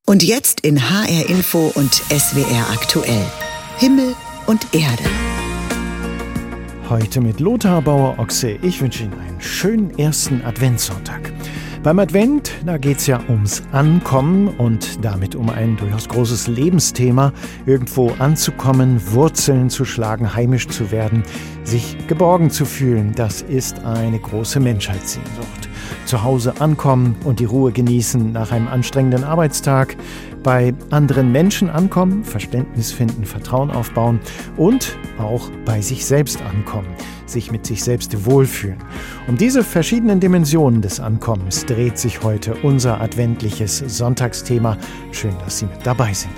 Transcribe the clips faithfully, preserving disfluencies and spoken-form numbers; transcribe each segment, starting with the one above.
Und jetzt in H R Info und S W R aktuell. Himmel und Erde. Heute mit Lothar Bauer-Ochse. Ich wünsche Ihnen einen schönen ersten Adventssonntag. Beim Advent, da geht es ja ums Ankommen und damit um ein durchaus großes Lebensthema, irgendwo anzukommen, Wurzeln zu schlagen, heimisch zu werden, sich geborgen zu fühlen. Das ist eine große Menschheitssehnsucht. Zu Hause ankommen und die Ruhe genießen nach einem anstrengenden Arbeitstag, bei anderen Menschen ankommen, Verständnis finden, Vertrauen aufbauen und auch bei sich selbst ankommen, sich mit sich selbst wohlfühlen. Um diese verschiedenen Dimensionen des Ankommens dreht sich heute unser adventliches Sonntagsthema. Schön, dass Sie mit dabei sind.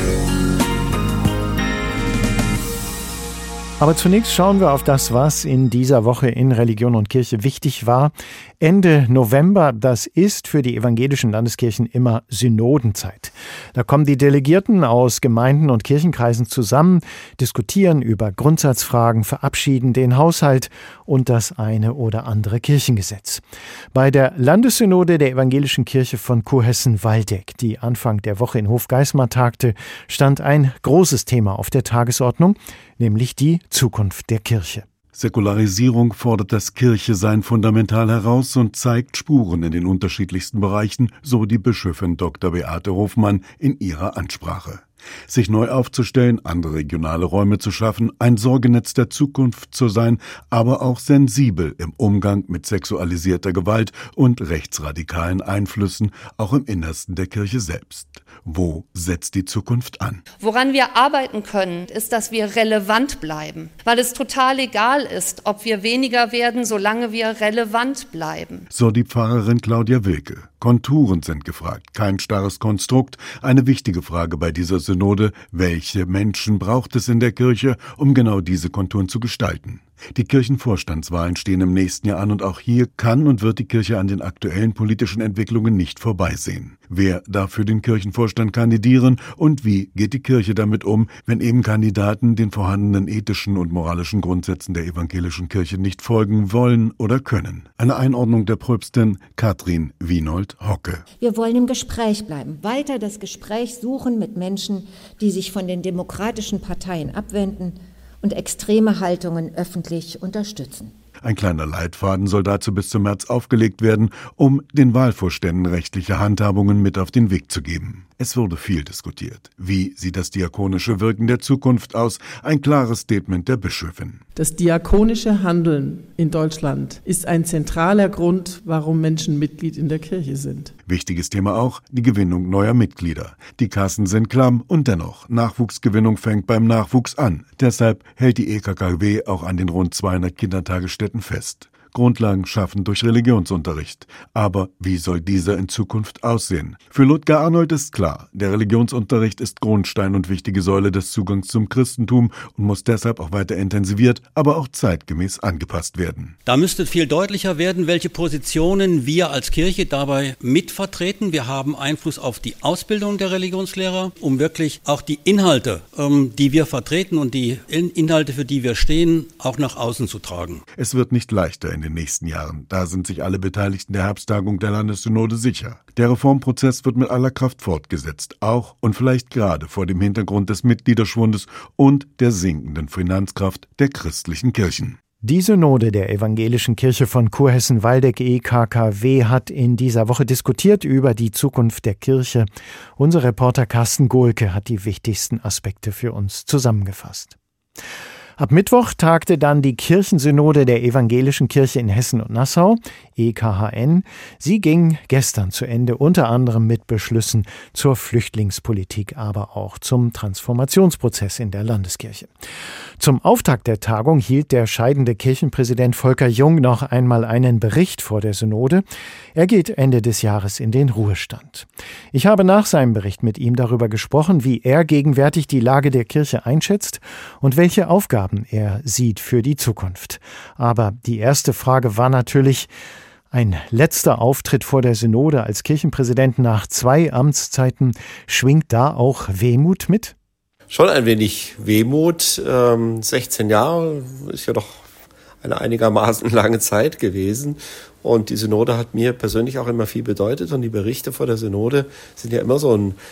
Aber zunächst schauen wir auf das, was in dieser Woche in Religion und Kirche wichtig war. Ende November, das ist für die evangelischen Landeskirchen immer Synodenzeit. Da kommen die Delegierten aus Gemeinden und Kirchenkreisen zusammen, diskutieren über Grundsatzfragen, verabschieden den Haushalt und das eine oder andere Kirchengesetz. Bei der Landessynode der evangelischen Kirche von Kurhessen-Waldeck, die Anfang der Woche in Hofgeismar tagte, stand ein großes Thema auf der Tagesordnung, nämlich die Zukunft der Kirche. Säkularisierung fordert das Kirche-Sein fundamental heraus und zeigt Spuren in den unterschiedlichsten Bereichen, so die Bischöfin Doktor Beate Hofmann in ihrer Ansprache. Sich neu aufzustellen, andere regionale Räume zu schaffen, ein Sorgenetz der Zukunft zu sein, aber auch sensibel im Umgang mit sexualisierter Gewalt und rechtsradikalen Einflüssen, auch im Innersten der Kirche selbst. Wo setzt die Zukunft an? Woran wir arbeiten können, ist, dass wir relevant bleiben, weil es total egal ist, ob wir weniger werden, solange wir relevant bleiben. So die Pfarrerin Claudia Wilke. Konturen sind gefragt, kein starres Konstrukt. Eine wichtige Frage bei dieser Synode: Welche Menschen braucht es in der Kirche, um genau diese Konturen zu gestalten? Die Kirchenvorstandswahlen stehen im nächsten Jahr an und auch hier kann und wird die Kirche an den aktuellen politischen Entwicklungen nicht vorbeisehen. Wer darf für den Kirchenvorstand kandidieren und wie geht die Kirche damit um, wenn eben Kandidaten den vorhandenen ethischen und moralischen Grundsätzen der evangelischen Kirche nicht folgen wollen oder können? Eine Einordnung der Pröpstin Katrin Wienold-Hocke. Wir wollen im Gespräch bleiben, weiter das Gespräch suchen mit Menschen, die sich von den demokratischen Parteien abwenden und extreme Haltungen öffentlich unterstützen. Ein kleiner Leitfaden soll dazu bis zum März aufgelegt werden, um den Wahlvorständen rechtliche Handhabungen mit auf den Weg zu geben. Es wurde viel diskutiert. Wie sieht das diakonische Wirken der Zukunft aus? Ein klares Statement der Bischöfin. Das diakonische Handeln in Deutschland ist ein zentraler Grund, warum Menschen Mitglied in der Kirche sind. Wichtiges Thema auch die Gewinnung neuer Mitglieder. Die Kassen sind klamm und dennoch, Nachwuchsgewinnung fängt beim Nachwuchs an. Deshalb hält die E K K W auch an den rund zweihundert Kindertagesstätten fest. Grundlagen schaffen durch Religionsunterricht. Aber wie soll dieser in Zukunft aussehen? Für Ludger Arnold ist klar, der Religionsunterricht ist Grundstein und wichtige Säule des Zugangs zum Christentum und muss deshalb auch weiter intensiviert, aber auch zeitgemäß angepasst werden. Da müsste viel deutlicher werden, welche Positionen wir als Kirche dabei mitvertreten. Wir haben Einfluss auf die Ausbildung der Religionslehrer, um wirklich auch die Inhalte, ähm, die wir vertreten und die Inhalte, für die wir stehen, auch nach außen zu tragen. Es wird nicht leichter in den nächsten Jahren. Da sind sich alle Beteiligten der Herbsttagung der Landessynode sicher. Der Reformprozess wird mit aller Kraft fortgesetzt, auch und vielleicht gerade vor dem Hintergrund des Mitgliederschwundes und der sinkenden Finanzkraft der christlichen Kirchen. Die Synode der evangelischen Kirche von Kurhessen-Waldeck E K K W hat in dieser Woche diskutiert über die Zukunft der Kirche. Unser Reporter Carsten Gohlke hat die wichtigsten Aspekte für uns zusammengefasst. Ab Mittwoch tagte dann die Kirchensynode der evangelischen Kirche in Hessen und Nassau, E K H N. Sie ging gestern zu Ende, unter anderem mit Beschlüssen zur Flüchtlingspolitik, aber auch zum Transformationsprozess in der Landeskirche. Zum Auftakt der Tagung hielt der scheidende Kirchenpräsident Volker Jung noch einmal einen Bericht vor der Synode. Er geht Ende des Jahres in den Ruhestand. Ich habe nach seinem Bericht mit ihm darüber gesprochen, wie er gegenwärtig die Lage der Kirche einschätzt und welche Aufgaben er sieht für die Zukunft. Aber die erste Frage war natürlich: Ein letzter Auftritt vor der Synode als Kirchenpräsident nach zwei Amtszeiten. Schwingt da auch Wehmut mit? Schon ein wenig Wehmut. Ähm, sechzehn Jahre ist ja doch eine einigermaßen lange Zeit gewesen. Und die Synode hat mir persönlich auch immer viel bedeutet. Und die Berichte vor der Synode sind ja immer so ein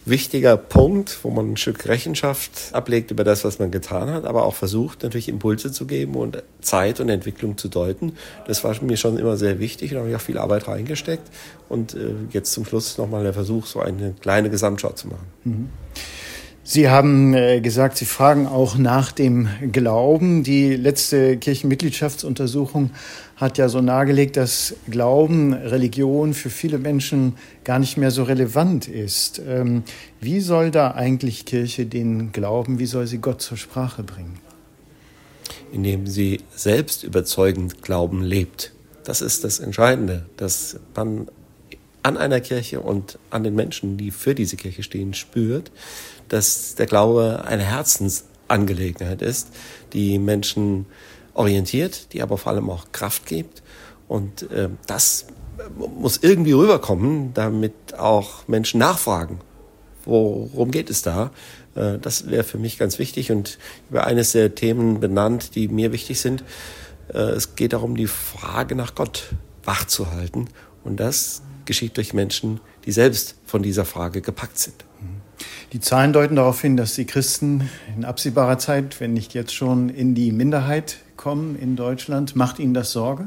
wichtiger Punkt, wo man ein Stück Rechenschaft ablegt über das, was man getan hat, aber auch versucht, natürlich Impulse zu geben und Zeit und Entwicklung zu deuten. Das war mir schon immer sehr wichtig, da habe ich auch viel Arbeit reingesteckt. Und äh, jetzt zum Schluss nochmal der Versuch, so eine kleine Gesamtschau zu machen. Mhm. Sie haben äh, gesagt, Sie fragen auch nach dem Glauben. Die letzte Kirchenmitgliedschaftsuntersuchung hat ja so nahegelegt, dass Glauben, Religion für viele Menschen gar nicht mehr so relevant ist. Ähm, wie soll da eigentlich Kirche den Glauben, wie soll sie Gott zur Sprache bringen? Indem sie selbst überzeugend Glauben lebt. Das ist das Entscheidende, dass man an einer Kirche und an den Menschen, die für diese Kirche stehen, spürt, dass der Glaube eine Herzensangelegenheit ist, die Menschen orientiert, die aber vor allem auch Kraft gibt. Und äh, das muss irgendwie rüberkommen, damit auch Menschen nachfragen, worum geht es da? Äh, das wäre für mich ganz wichtig und über eines der Themen benannt, die mir wichtig sind. Äh, es geht darum, die Frage nach Gott wachzuhalten. Und das geschieht durch Menschen, die selbst von dieser Frage gepackt sind. Die Zahlen deuten darauf hin, dass die Christen in absehbarer Zeit, wenn nicht jetzt schon, in die Minderheit kommen in Deutschland. Macht Ihnen das Sorge?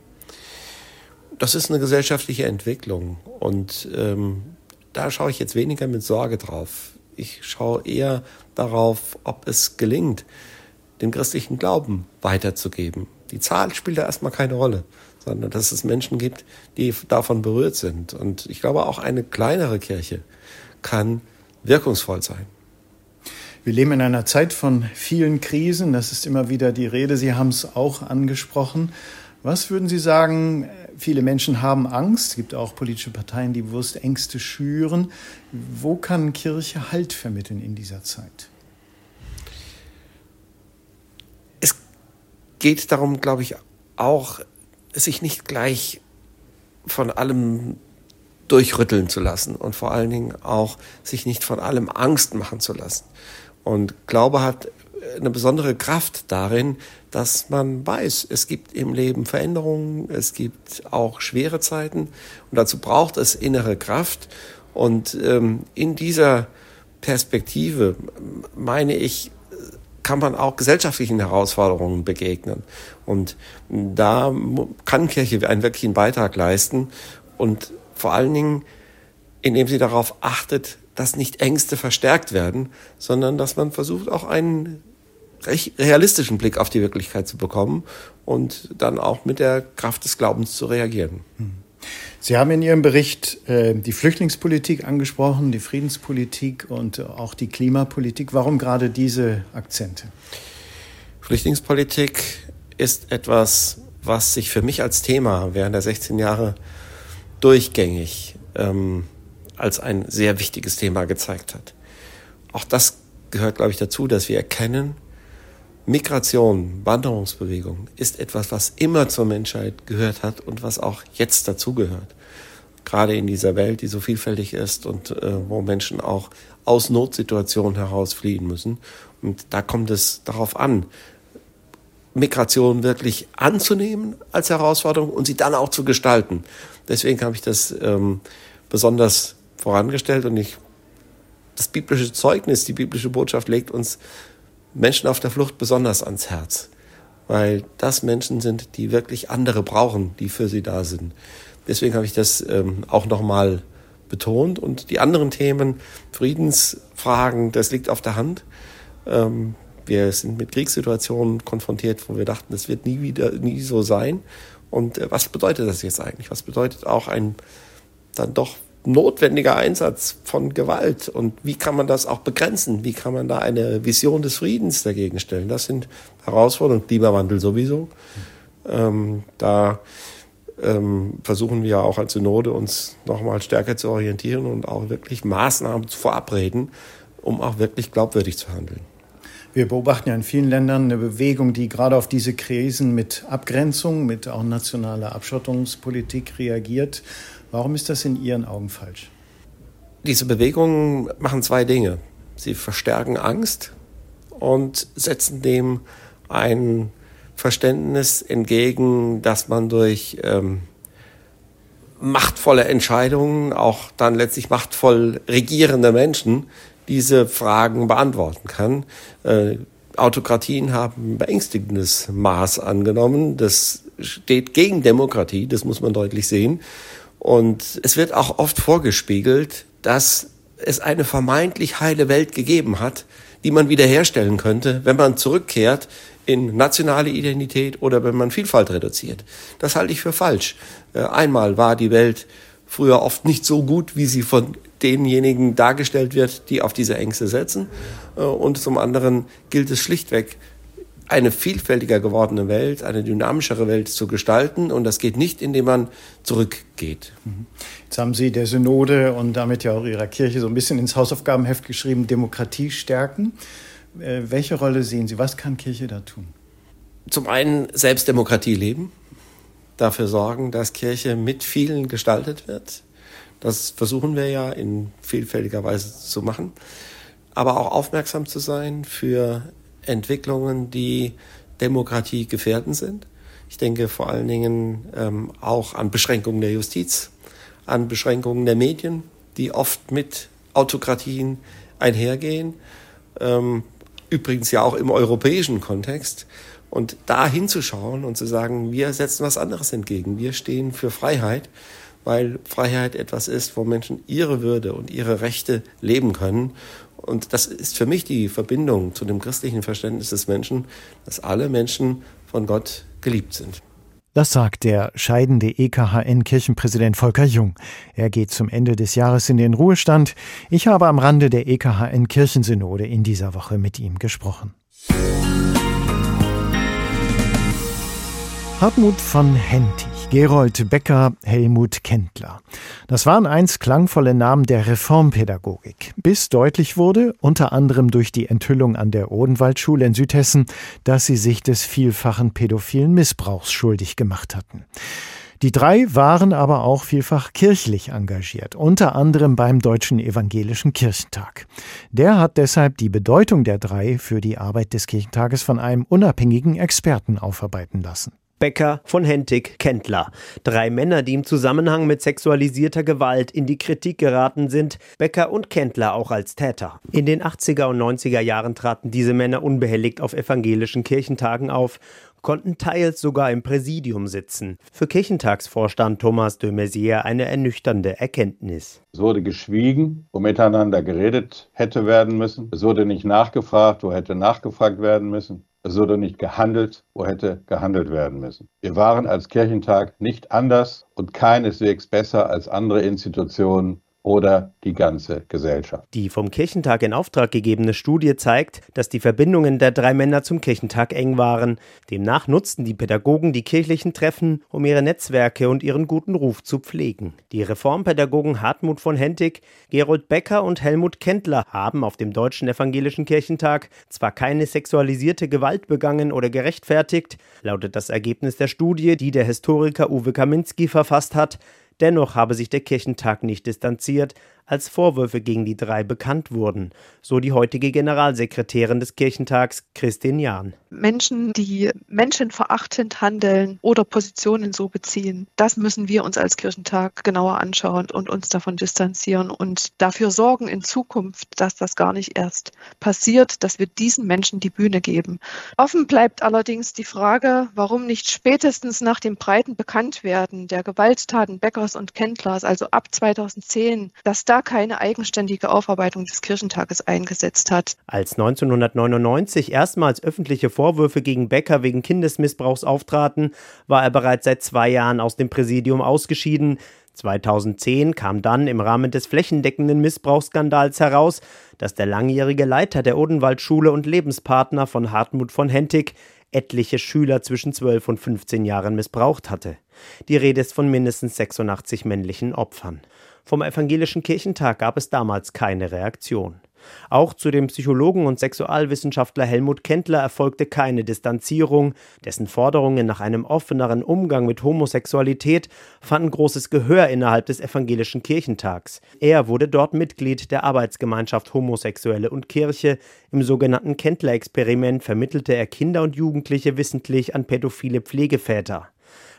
Das ist eine gesellschaftliche Entwicklung und ähm, da schaue ich jetzt weniger mit Sorge drauf. Ich schaue eher darauf, ob es gelingt, den christlichen Glauben weiterzugeben. Die Zahl spielt da erstmal keine Rolle, sondern dass es Menschen gibt, die davon berührt sind. Und ich glaube, auch eine kleinere Kirche kann wirkungsvoll sein. Wir leben in einer Zeit von vielen Krisen, das ist immer wieder die Rede, Sie haben es auch angesprochen. Was würden Sie sagen, viele Menschen haben Angst, es gibt auch politische Parteien, die bewusst Ängste schüren. Wo kann Kirche Halt vermitteln in dieser Zeit? Es geht darum, glaube ich, auch, sich nicht gleich von allem durchrütteln zu lassen und vor allen Dingen auch sich nicht von allem Angst machen zu lassen. Und Glaube hat eine besondere Kraft darin, dass man weiß, es gibt im Leben Veränderungen, es gibt auch schwere Zeiten und dazu braucht es innere Kraft. Und ähm, in dieser Perspektive, meine ich, kann man auch gesellschaftlichen Herausforderungen begegnen. Und da kann Kirche einen wirklichen Beitrag leisten und vor allen Dingen, indem sie darauf achtet, dass nicht Ängste verstärkt werden, sondern dass man versucht, auch einen realistischen Blick auf die Wirklichkeit zu bekommen und dann auch mit der Kraft des Glaubens zu reagieren. Sie haben in Ihrem Bericht äh, die Flüchtlingspolitik angesprochen, die Friedenspolitik und auch die Klimapolitik. Warum gerade diese Akzente? Flüchtlingspolitik ist etwas, was sich für mich als Thema während der sechzehn Jahre durchgängig ähm, als ein sehr wichtiges Thema gezeigt hat. Auch das gehört, glaube ich, dazu, dass wir erkennen, Migration, Wanderungsbewegung ist etwas, was immer zur Menschheit gehört hat und was auch jetzt dazugehört. Gerade in dieser Welt, die so vielfältig ist und äh, wo Menschen auch aus Notsituationen heraus fliehen müssen. Und da kommt es darauf an, Migration wirklich anzunehmen als Herausforderung und sie dann auch zu gestalten. Deswegen habe ich das ähm, besonders vorangestellt und ich, das biblische Zeugnis, die biblische Botschaft legt uns Menschen auf der Flucht besonders ans Herz, weil das Menschen sind, die wirklich andere brauchen, die für sie da sind. Deswegen habe ich das ähm, auch nochmal betont und die anderen Themen, Friedensfragen, das liegt auf der Hand. Ähm, wir sind mit Kriegssituationen konfrontiert, wo wir dachten, das wird nie wieder, nie so sein. Und äh, was bedeutet das jetzt eigentlich? Was bedeutet auch ein dann doch notwendiger Einsatz von Gewalt und wie kann man das auch begrenzen? Wie kann man da eine Vision des Friedens dagegen stellen? Das sind Herausforderungen, Klimawandel sowieso. Ähm, da ähm, versuchen wir auch als Synode uns nochmal stärker zu orientieren und auch wirklich Maßnahmen zu verabreden, um auch wirklich glaubwürdig zu handeln. Wir beobachten ja in vielen Ländern eine Bewegung, die gerade auf diese Krisen mit Abgrenzung, mit auch nationaler Abschottungspolitik reagiert. Warum ist das in Ihren Augen falsch? Diese Bewegungen machen zwei Dinge. Sie verstärken Angst und setzen dem ein Verständnis entgegen, dass man durch ähm, machtvolle Entscheidungen, auch dann letztlich machtvoll regierende Menschen diese Fragen beantworten kann. Äh, Autokratien haben ein beängstigendes Maß angenommen. Das steht gegen Demokratie, das muss man deutlich sehen. Und es wird auch oft vorgespiegelt, dass es eine vermeintlich heile Welt gegeben hat, die man wiederherstellen könnte, wenn man zurückkehrt in nationale Identität oder wenn man Vielfalt reduziert. Das halte ich für falsch. Einmal war die Welt früher oft nicht so gut, wie sie von denjenigen dargestellt wird, die auf diese Ängste setzen. Und zum anderen gilt es schlichtweg, eine vielfältiger gewordene Welt, eine dynamischere Welt zu gestalten. Und das geht nicht, indem man zurückgeht. Jetzt haben Sie der Synode und damit ja auch Ihrer Kirche so ein bisschen ins Hausaufgabenheft geschrieben, Demokratie stärken. Äh, welche Rolle sehen Sie? Was kann Kirche da tun? Zum einen Selbstdemokratie leben, dafür sorgen, dass Kirche mit vielen gestaltet wird. Das versuchen wir ja in vielfältiger Weise zu machen. Aber auch aufmerksam zu sein für Entwicklungen, die Demokratie gefährden sind. Ich denke vor allen Dingen ähm, auch an Beschränkungen der Justiz, an Beschränkungen der Medien, die oft mit Autokratien einhergehen. Ähm, übrigens ja auch im europäischen Kontext. Und da hinzuschauen und zu sagen, wir setzen was anderes entgegen. Wir stehen für Freiheit, weil Freiheit etwas ist, wo Menschen ihre Würde und ihre Rechte leben können. Und das ist für mich die Verbindung zu dem christlichen Verständnis des Menschen, dass alle Menschen von Gott geliebt sind. Das sagt der scheidende E K H N-Kirchenpräsident Volker Jung. Er geht zum Ende des Jahres in den Ruhestand. Ich habe am Rande der E K H N-Kirchensynode in dieser Woche mit ihm gesprochen. Hartmut von Hentig, Gerold Becker, Helmut Kendler. Das waren einst klangvolle Namen der Reformpädagogik, bis deutlich wurde, unter anderem durch die Enthüllung an der Odenwaldschule in Südhessen, dass sie sich des vielfachen pädophilen Missbrauchs schuldig gemacht hatten. Die drei waren aber auch vielfach kirchlich engagiert, unter anderem beim Deutschen Evangelischen Kirchentag. Der hat deshalb die Bedeutung der drei für die Arbeit des Kirchentages von einem unabhängigen Experten aufarbeiten lassen. Becker, von Hentig, Kendler. Drei Männer, die im Zusammenhang mit sexualisierter Gewalt in die Kritik geraten sind. Becker und Kendler auch als Täter. In den achtziger und neunziger Jahren traten diese Männer unbehelligt auf evangelischen Kirchentagen auf, konnten teils sogar im Präsidium sitzen. Für Kirchentagsvorstand Thomas de Maizière eine ernüchternde Erkenntnis. Es wurde geschwiegen, wo miteinander geredet hätte werden müssen. Es wurde nicht nachgefragt, wo hätte nachgefragt werden müssen. Es wurde nicht gehandelt, wo hätte gehandelt werden müssen. Wir waren als Kirchentag nicht anders und keineswegs besser als andere Institutionen oder die ganze Gesellschaft. Die vom Kirchentag in Auftrag gegebene Studie zeigt, dass die Verbindungen der drei Männer zum Kirchentag eng waren. Demnach nutzten die Pädagogen die kirchlichen Treffen, um ihre Netzwerke und ihren guten Ruf zu pflegen. Die Reformpädagogen Hartmut von Hentig, Gerold Becker und Helmut Kendler haben auf dem Deutschen Evangelischen Kirchentag zwar keine sexualisierte Gewalt begangen oder gerechtfertigt, lautet das Ergebnis der Studie, die der Historiker Uwe Kaminski verfasst hat. Dennoch habe sich der Kirchentag nicht distanziert, als Vorwürfe gegen die drei bekannt wurden, so die heutige Generalsekretärin des Kirchentags, Christine Jahn. Menschen, die menschenverachtend handeln oder Positionen so beziehen, das müssen wir uns als Kirchentag genauer anschauen und uns davon distanzieren und dafür sorgen in Zukunft, dass das gar nicht erst passiert, dass wir diesen Menschen die Bühne geben. Offen bleibt allerdings die Frage, warum nicht spätestens nach dem breiten Bekanntwerden der Gewalttaten Beckers und Kendlers, also ab zweitausendzehn, dass da keine eigenständige Aufarbeitung des Kirchentages eingesetzt hat. Als neunzehnhundertneunundneunzig erstmals öffentliche Vorwürfe gegen Becker wegen Kindesmissbrauchs auftraten, war er bereits seit zwei Jahren aus dem Präsidium ausgeschieden. zweitausendzehn kam dann im Rahmen des flächendeckenden Missbrauchsskandals heraus, dass der langjährige Leiter der Odenwaldschule und Lebenspartner von Hartmut von Hentig etliche Schüler zwischen zwölf und fünfzehn Jahren missbraucht hatte. Die Rede ist von mindestens sechsundachtzig männlichen Opfern. Vom Evangelischen Kirchentag gab es damals keine Reaktion. Auch zu dem Psychologen und Sexualwissenschaftler Helmut Kendler erfolgte keine Distanzierung. Dessen Forderungen nach einem offeneren Umgang mit Homosexualität fanden großes Gehör innerhalb des Evangelischen Kirchentags. Er wurde dort Mitglied der Arbeitsgemeinschaft Homosexuelle und Kirche. Im sogenannten Kendler-Experiment vermittelte er Kinder und Jugendliche wissentlich an pädophile Pflegeväter.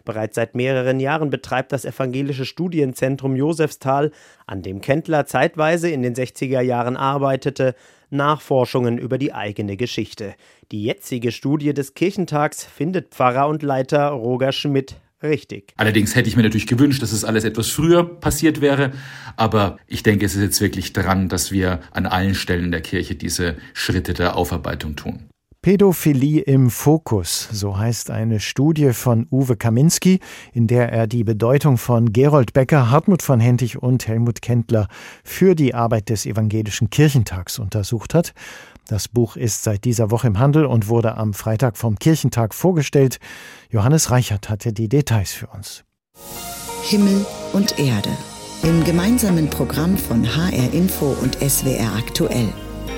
Bereits seit mehreren Jahren betreibt das evangelische Studienzentrum Josefsthal, an dem Kendler zeitweise in den sechziger Jahren arbeitete, Nachforschungen über die eigene Geschichte. Die jetzige Studie des Kirchentags findet Pfarrer und Leiter Roger Schmidt richtig. Allerdings hätte ich mir natürlich gewünscht, dass es alles etwas früher passiert wäre. Aber ich denke, es ist jetzt wirklich dran, dass wir an allen Stellen der Kirche diese Schritte der Aufarbeitung tun. Pädophilie im Fokus, so heißt eine Studie von Uwe Kaminski, in der er die Bedeutung von Gerold Becker, Hartmut von Hentig und Helmut Kendler für die Arbeit des Evangelischen Kirchentags untersucht hat. Das Buch ist seit dieser Woche im Handel und wurde am Freitag vom Kirchentag vorgestellt. Johannes Reichert hatte die Details für uns. Himmel und Erde. Im gemeinsamen Programm von H R Info und S W R aktuell.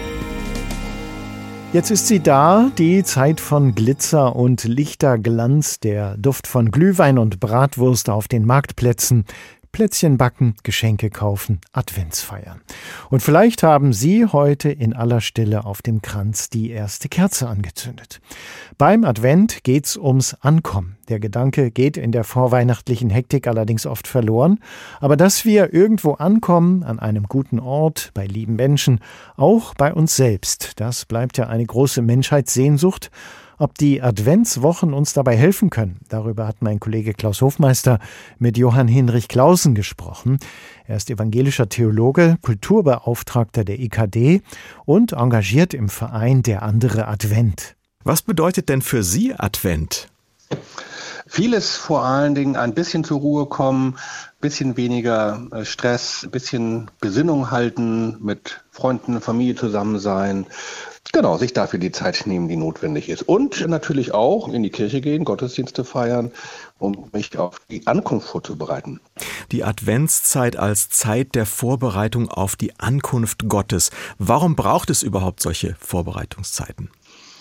Jetzt ist sie da, die Zeit von Glitzer und Lichterglanz, der Duft von Glühwein und Bratwurst auf den Marktplätzen, Plätzchen backen, Geschenke kaufen, Adventsfeiern. Und vielleicht haben Sie heute in aller Stille auf dem Kranz die erste Kerze angezündet. Beim Advent geht's ums Ankommen. Der Gedanke geht in der vorweihnachtlichen Hektik allerdings oft verloren. Aber dass wir irgendwo ankommen, an einem guten Ort, bei lieben Menschen, auch bei uns selbst, das bleibt ja eine große Menschheitssehnsucht. Ob die Adventswochen uns dabei helfen können, darüber hat mein Kollege Klaus Hofmeister mit Johann Hinrich Clausen gesprochen. Er ist evangelischer Theologe, Kulturbeauftragter der E K D und engagiert im Verein Der andere Advent. Was bedeutet denn für Sie Advent? Vieles, vor allen Dingen ein bisschen zur Ruhe kommen, bisschen weniger Stress, ein bisschen Besinnung halten, mit Freunden, Familie zusammen sein. Genau, sich dafür die Zeit nehmen, die notwendig ist. Und natürlich auch in die Kirche gehen, Gottesdienste feiern, um mich auf die Ankunft vorzubereiten. Die Adventszeit als Zeit der Vorbereitung auf die Ankunft Gottes. Warum braucht es überhaupt solche Vorbereitungszeiten?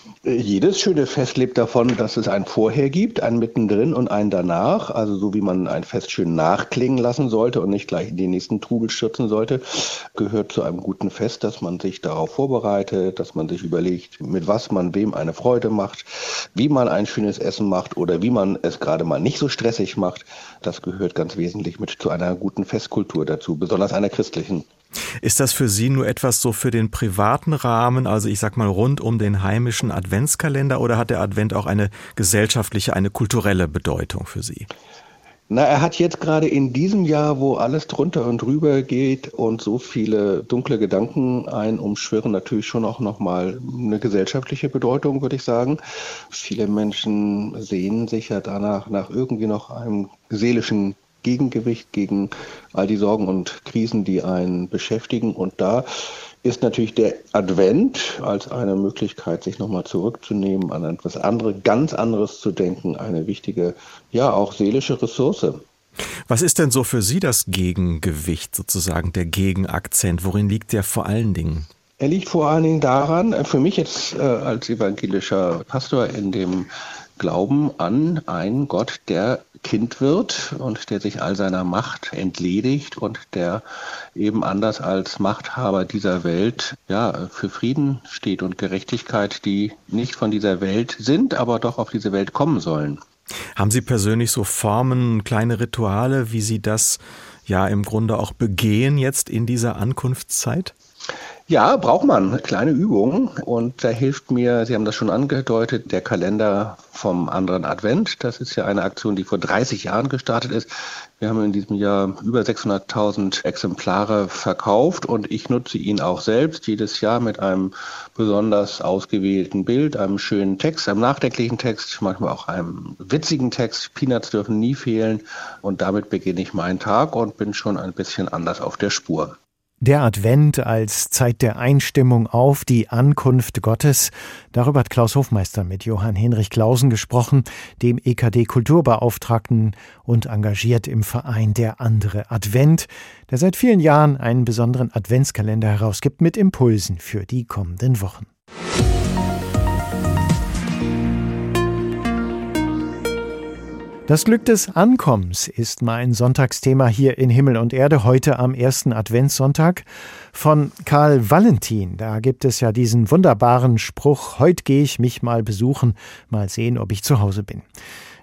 Jedes schöne Fest lebt davon, dass es ein Vorher gibt, ein Mittendrin und ein Danach. Also so wie man ein Fest schön nachklingen lassen sollte und nicht gleich in den nächsten Trubel stürzen sollte, gehört zu einem guten Fest, dass man sich darauf vorbereitet, dass man sich überlegt, mit was man wem eine Freude macht, wie man ein schönes Essen macht oder wie man es gerade mal nicht so stressig macht. Das gehört ganz wesentlich mit zu einer guten Festkultur dazu, besonders einer christlichen. Ist das für Sie nur etwas so für den privaten Rahmen, also ich sag mal rund um den heimischen Adventskalender, oder hat der Advent auch eine gesellschaftliche, eine kulturelle Bedeutung für Sie? Na, er hat jetzt gerade in diesem Jahr, wo alles drunter und drüber geht und so viele dunkle Gedanken einen umschwirren, natürlich schon auch nochmal eine gesellschaftliche Bedeutung, würde ich sagen. Viele Menschen sehnen sich ja danach, nach irgendwie noch einem seelischen Gegengewicht gegen all die Sorgen und Krisen, die einen beschäftigen. Und da ist natürlich der Advent als eine Möglichkeit, sich nochmal zurückzunehmen, an etwas anderes, ganz anderes zu denken, eine wichtige, ja auch seelische Ressource. Was ist denn so für Sie das Gegengewicht, sozusagen der Gegenakzent? Worin liegt der vor allen Dingen? Er liegt vor allen Dingen daran, für mich jetzt äh, als evangelischer Pastor in dem Glauben an einen Gott, der Kind wird und der sich all seiner Macht entledigt und der eben anders als Machthaber dieser Welt ja für Frieden steht und Gerechtigkeit, die nicht von dieser Welt sind, aber doch auf diese Welt kommen sollen. Haben Sie persönlich so Formen, kleine Rituale, wie Sie das ja im Grunde auch begehen jetzt in dieser Ankunftszeit? Ja, braucht man kleine Übungen und da hilft mir, Sie haben das schon angedeutet, der Kalender vom anderen Advent. Das ist ja eine Aktion, die vor dreißig Jahren gestartet ist. Wir haben in diesem Jahr über sechshunderttausend Exemplare verkauft und ich nutze ihn auch selbst jedes Jahr mit einem besonders ausgewählten Bild, einem schönen Text, einem nachdenklichen Text, manchmal auch einem witzigen Text. Peanuts dürfen nie fehlen und damit beginne ich meinen Tag und bin schon ein bisschen anders auf der Spur. Der Advent als Zeit der Einstimmung auf die Ankunft Gottes. Darüber hat Klaus Hofmeister mit Johann Hinrich Clausen gesprochen, dem E K D-Kulturbeauftragten und engagiert im Verein Der andere Advent, der seit vielen Jahren einen besonderen Adventskalender herausgibt mit Impulsen für die kommenden Wochen. Das Glück des Ankommens ist mein Sonntagsthema hier in Himmel und Erde, heute am ersten Adventssonntag von Karl Valentin. Da gibt es ja diesen wunderbaren Spruch, heute gehe ich mich mal besuchen, mal sehen, ob ich zu Hause bin.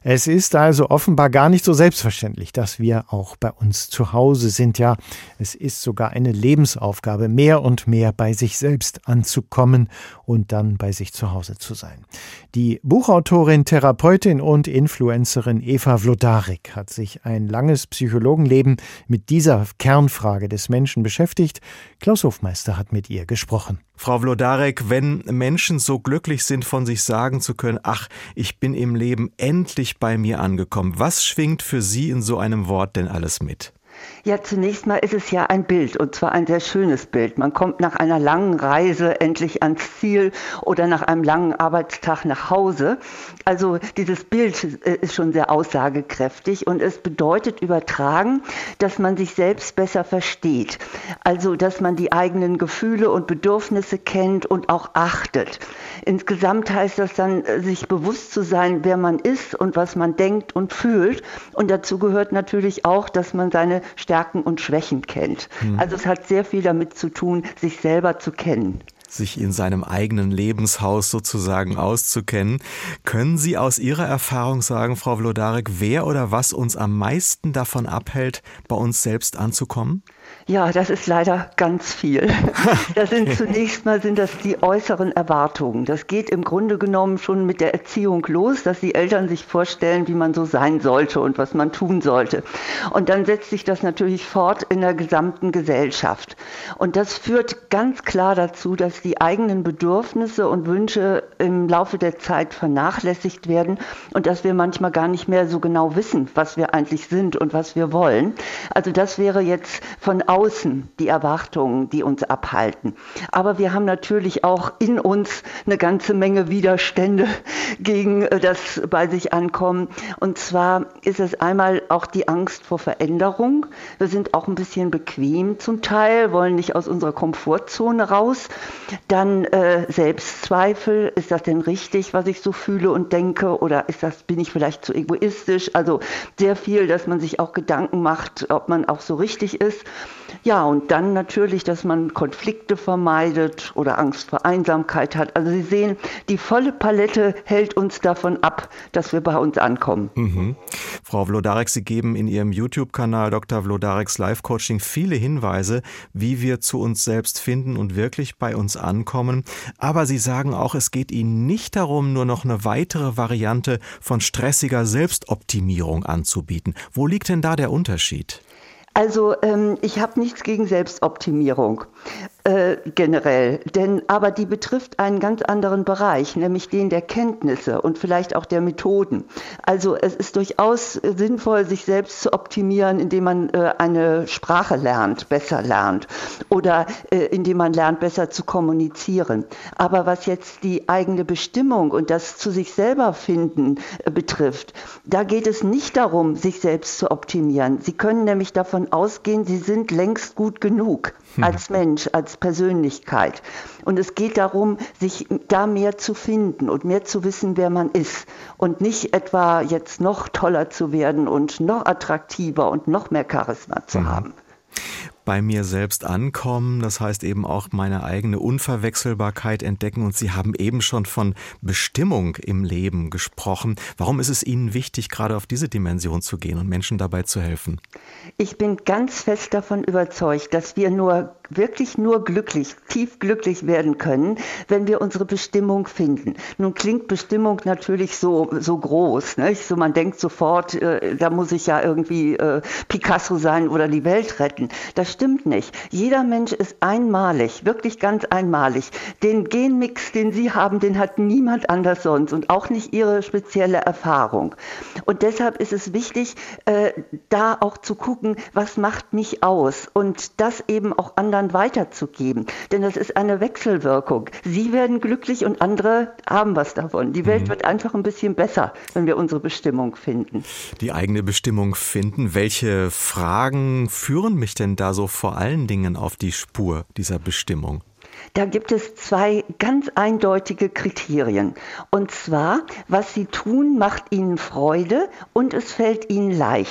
Es ist also offenbar gar nicht so selbstverständlich, dass wir auch bei uns zu Hause sind. Ja, es ist sogar eine Lebensaufgabe, mehr und mehr bei sich selbst anzukommen und dann bei sich zu Hause zu sein. Die Buchautorin, Therapeutin und Influencerin Eva Wlodarek hat sich ein langes Psychologenleben mit dieser Kernfrage des Menschen beschäftigt. Klaus Hofmeister hat mit ihr gesprochen. Frau Wlodarek, wenn Menschen so glücklich sind, von sich sagen zu können, ach, ich bin im Leben endlich bei mir angekommen, was schwingt für Sie in so einem Wort denn alles mit? Ja, zunächst mal ist es ja ein Bild, und zwar ein sehr schönes Bild. Man kommt nach einer langen Reise endlich ans Ziel oder nach einem langen Arbeitstag nach Hause. Also dieses Bild ist schon sehr aussagekräftig und es bedeutet übertragen, dass man sich selbst besser versteht. Also, dass man die eigenen Gefühle und Bedürfnisse kennt und auch achtet. Insgesamt heißt das dann, sich bewusst zu sein, wer man ist und was man denkt und fühlt. Und dazu gehört natürlich auch, dass man seine Stärken und Schwächen kennt. Hm. Also es hat sehr viel damit zu tun, sich selber zu kennen. Sich in seinem eigenen Lebenshaus sozusagen auszukennen. Können Sie aus Ihrer Erfahrung sagen, Frau Wlodarek, wer oder was uns am meisten davon abhält, bei uns selbst anzukommen? Ja, das ist leider ganz viel. Das sind zunächst mal sind das die äußeren Erwartungen. Das geht im Grunde genommen schon mit der Erziehung los, dass die Eltern sich vorstellen, wie man so sein sollte und was man tun sollte. Und dann setzt sich das natürlich fort in der gesamten Gesellschaft. Und das führt ganz klar dazu, dass die eigenen Bedürfnisse und Wünsche im Laufe der Zeit vernachlässigt werden und dass wir manchmal gar nicht mehr so genau wissen, was wir eigentlich sind und was wir wollen. Also das wäre jetzt von außen die Erwartungen, die uns abhalten. Aber wir haben natürlich auch in uns eine ganze Menge Widerstände gegen das bei sich ankommen. Und zwar ist es einmal auch die Angst vor Veränderung. Wir sind auch ein bisschen bequem zum Teil, wollen nicht aus unserer Komfortzone raus. Dann äh, Selbstzweifel. Ist das denn richtig, was ich so fühle und denke? Oder ist das, bin ich vielleicht zu egoistisch? Also sehr viel, dass man sich auch Gedanken macht, ob man auch so richtig ist. Ja, und dann natürlich, dass man Konflikte vermeidet oder Angst vor Einsamkeit hat. Also Sie sehen, die volle Palette hält uns davon ab, dass wir bei uns ankommen. Mhm. Frau Wlodarek, Sie geben in Ihrem YouTube-Kanal Doktor Wlodareks Life-Coaching viele Hinweise, wie wir zu uns selbst finden und wirklich bei uns ankommen. Aber Sie sagen auch, es geht Ihnen nicht darum, nur noch eine weitere Variante von stressiger Selbstoptimierung anzubieten. Wo liegt denn da der Unterschied? Also ähm, ich habe nichts gegen Selbstoptimierung äh, generell, denn aber die betrifft einen ganz anderen Bereich, nämlich den der Kenntnisse und vielleicht auch der Methoden. Also es ist durchaus sinnvoll, sich selbst zu optimieren, indem man äh, eine Sprache lernt, besser lernt oder äh, indem man lernt, besser zu kommunizieren. Aber was jetzt die eigene Bestimmung und das zu sich selber finden äh, betrifft, da geht es nicht darum, sich selbst zu optimieren. Sie können nämlich davon ausgehen, sie sind längst gut genug als Mensch, als Persönlichkeit. Und es geht darum, sich da mehr zu finden und mehr zu wissen, wer man ist. Und nicht etwa jetzt noch toller zu werden und noch attraktiver und noch mehr Charisma zu mhm. haben. Bei mir selbst ankommen, das heißt eben auch meine eigene Unverwechselbarkeit entdecken. Und Sie haben eben schon von Bestimmung im Leben gesprochen. Warum ist es Ihnen wichtig, gerade auf diese Dimension zu gehen und Menschen dabei zu helfen? Ich bin ganz fest davon überzeugt, dass wir nur wirklich nur glücklich, tief glücklich werden können, wenn wir unsere Bestimmung finden. Nun klingt Bestimmung natürlich so, so groß, nicht? So, man denkt sofort, äh, da muss ich ja irgendwie äh, Picasso sein oder die Welt retten. Das stimmt nicht. Jeder Mensch ist einmalig, wirklich ganz einmalig. Den Genmix, den Sie haben, den hat niemand anders sonst und auch nicht Ihre spezielle Erfahrung. Und deshalb ist es wichtig, äh, da auch zu gucken, was macht mich aus und das eben auch anderen weiterzugeben. Denn das ist eine Wechselwirkung. Sie werden glücklich und andere haben was davon. Die Welt mhm. wird einfach ein bisschen besser, wenn wir unsere Bestimmung finden. Die eigene Bestimmung finden. Welche Fragen führen mich denn da so vor allen Dingen auf die Spur dieser Bestimmung? Da gibt es zwei ganz eindeutige Kriterien. Und zwar, was Sie tun, macht Ihnen Freude und es fällt Ihnen leicht.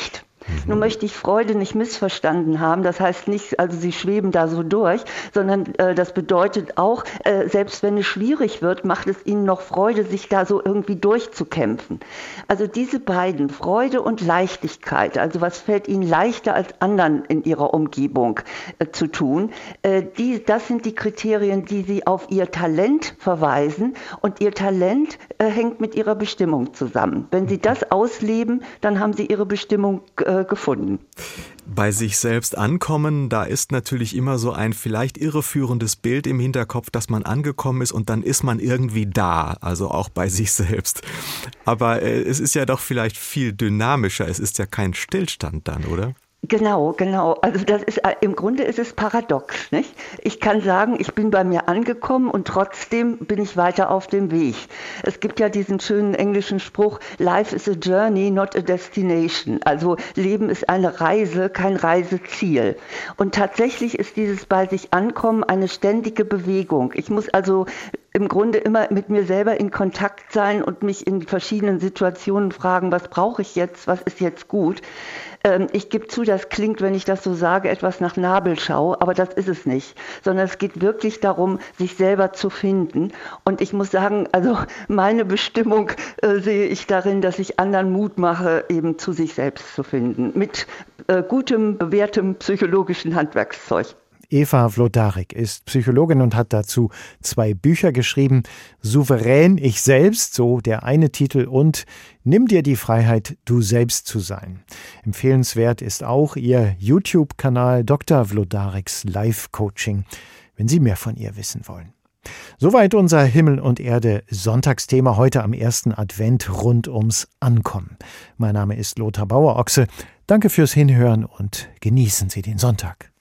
Mhm. Nun möchte ich Freude nicht missverstanden haben. Das heißt nicht, also sie schweben da so durch, sondern äh, das bedeutet auch, äh, selbst wenn es schwierig wird, macht es ihnen noch Freude, sich da so irgendwie durchzukämpfen. Also diese beiden, Freude und Leichtigkeit, also was fällt ihnen leichter als anderen in ihrer Umgebung äh, zu tun, äh, die, das sind die Kriterien, die sie auf ihr Talent verweisen, und ihr Talent äh, hängt mit ihrer Bestimmung zusammen. Wenn sie das ausleben, dann haben sie ihre Bestimmung äh, gefunden. Bei sich selbst ankommen, da ist natürlich immer so ein vielleicht irreführendes Bild im Hinterkopf, dass man angekommen ist und dann ist man irgendwie da, also auch bei sich selbst. Aber äh, es ist ja doch vielleicht viel dynamischer, es ist ja kein Stillstand dann, oder? Genau, genau. Also das ist, im Grunde ist es paradox, nicht? Ich kann sagen, ich bin bei mir angekommen und trotzdem bin ich weiter auf dem Weg. Es gibt ja diesen schönen englischen Spruch, Life is a journey, not a destination. Also Leben ist eine Reise, kein Reiseziel. Und tatsächlich ist dieses bei sich ankommen eine ständige Bewegung. Ich muss also im Grunde immer mit mir selber in Kontakt sein und mich in verschiedenen Situationen fragen, was brauche ich jetzt, was ist jetzt gut. Ähm, ich gebe zu, das klingt, wenn ich das so sage, etwas nach Nabelschau, aber das ist es nicht, sondern es geht wirklich darum, sich selber zu finden. Und ich muss sagen, also meine Bestimmung äh, sehe ich darin, dass ich anderen Mut mache, eben zu sich selbst zu finden, mit äh, gutem, bewährtem psychologischen Handwerkszeug. Eva Wlodarek ist Psychologin und hat dazu zwei Bücher geschrieben. Souverän ich selbst, so der eine Titel, und Nimm dir die Freiheit, du selbst zu sein. Empfehlenswert ist auch ihr YouTube-Kanal Doktor Wlodareks Live-Coaching, wenn Sie mehr von ihr wissen wollen. Soweit unser Himmel und Erde Sonntagsthema heute am ersten Advent rund ums Ankommen. Mein Name ist Lothar Bauer-Ochse. Danke fürs Hinhören und genießen Sie den Sonntag.